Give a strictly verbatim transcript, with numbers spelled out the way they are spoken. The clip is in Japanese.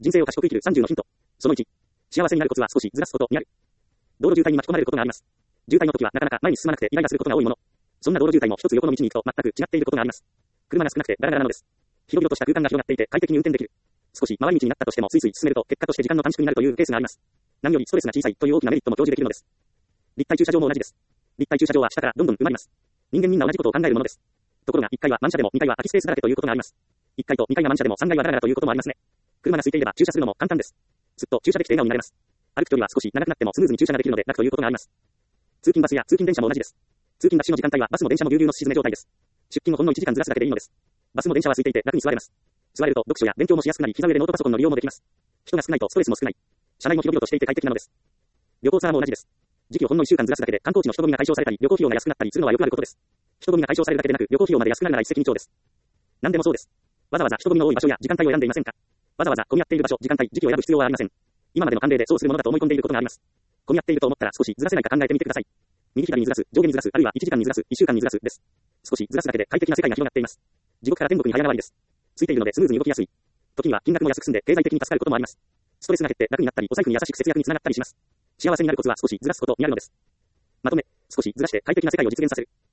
人生を賢く生きるさんじゅうのヒント。そのいち。幸せになるコツは少しずらすことにある。道路渋滞に巻き込まれることがあります。渋滞の時はなかなか前に進まなくてイライラすることが多いもの。そんな道路渋滞も一つ横の道に行くと全く違っていることがあります。車が少なくてガラガラなのです。広々とした空間が広がっていて快適に運転できる。少し回り道になったとしてもスイスイ進めると結果として時間の短縮になるというケースがあります。何よりストレスが小さいという大きなメリットも享受できるのです。立体駐車場も同じです。立体駐車場は下からどんどん埋まります。人間みんな同じことを考えるものです。ところがいっかいは満車でもにかいは空きスペースだらけということがあります。いっかいとにかいが満車でもさんかいはガラガラということもありますね。車が空いていれば駐車するのも簡単です。ずっと駐車できて笑顔になれます。歩く距離は少し長くなってもスムーズに駐車ができるので楽ということがあります。通勤バスや通勤電車も同じです。通勤ラッシュの時間帯はバスも電車もぎゅうぎゅうのすし詰め状態です。出勤をほんのいちじかんずらすだけでいいのです。バスも電車は空いていて楽に座れます。座れると読書や勉強もしやすくなり膝上でノートパソコンの利用もできます。人が少ないとストレスも少ない。車内も広々としていて快適なのです。旅行ツアーも同じです。時期をほんのいっしゅうかんずらすだけで観光地の人混みが解消されたり旅行費用が安くなったりするのはよくあることです。人混みが解消されるだけでなく旅行費用まで安くなるなら一石二鳥です。何でもそうです。わざわざ人混みの多い場所や時間帯を選んでいませんか？わざわざ混み合っている場所、時間帯、時期を選ぶ必要はありません。今までの慣例でそうするものだと思い込んでいることがあります。混み合っていると思ったら少しずらせないか考えてみてください。右左にずらす、上下にずらす、あるいはいちじかんにずらす、いっしゅうかんにずらすです。少しずらすだけで快適な世界が広がっています。地獄から天国に早変わりです。ついているのでスムーズに動きやすい。時には金額も安く済んで経済的に助かることもあります。ストレスが減って楽になったり、お財布に優しく節約につながったりします。幸せになるコツは少しずらすことにあるのです。まとめ、少しずらして快適な世界を実現させる。